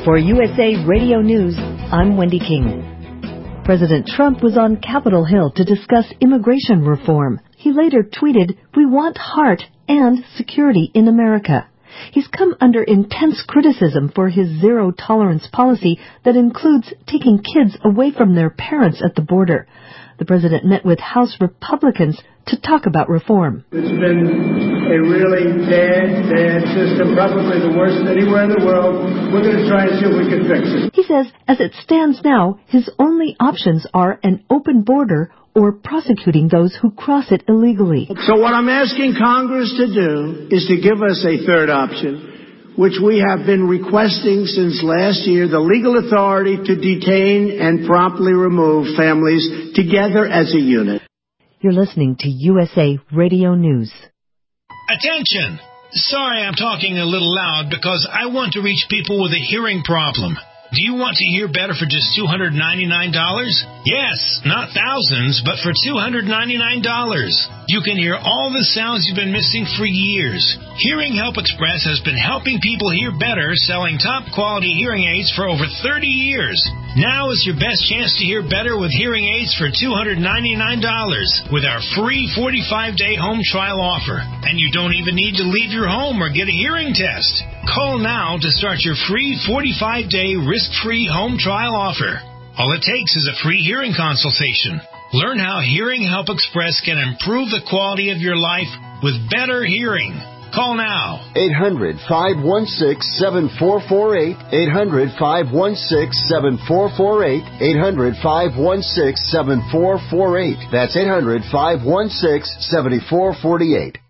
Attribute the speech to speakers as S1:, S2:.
S1: For USA Radio News, I'm Wendy King. President Trump was on Capitol Hill to discuss immigration reform. He later tweeted, "We want heart and security in America." He's come under intense criticism for his zero-tolerance policy that includes taking kids away from their parents at the border. The president met with House Republicans to talk about reform.
S2: It's been a really bad system, probably the worst anywhere in the world. We're going to try and see if we can fix it.
S1: He says, as it stands now, his only options are an open border or prosecuting those who cross it illegally.
S2: So what I'm asking Congress to do is to give us a third option, which we have been requesting since last year, the legal authority to detain and promptly remove families together as a unit.
S1: You're listening to USA Radio News.
S3: Attention! Sorry I'm talking a little loud because I want to reach people with a hearing problem. Do you want to hear better for just $299? Yes, not thousands, but for $299. You can hear all the sounds you've been missing for years. Hearing Help Express has been helping people hear better, selling top-quality hearing aids for over 30 years. Now is your best chance to hear better with hearing aids for $299 with our free 45-day home trial offer. And you don't even need to leave your home or get a hearing test. Call now to start your free 45-day risk-free home trial offer. All it takes is a free hearing consultation. Learn how Hearing Help Express can improve the quality of your life with better hearing. Call now.
S4: 800-516-7448. 800-516-7448. 800-516-7448. That's 800-516-7448.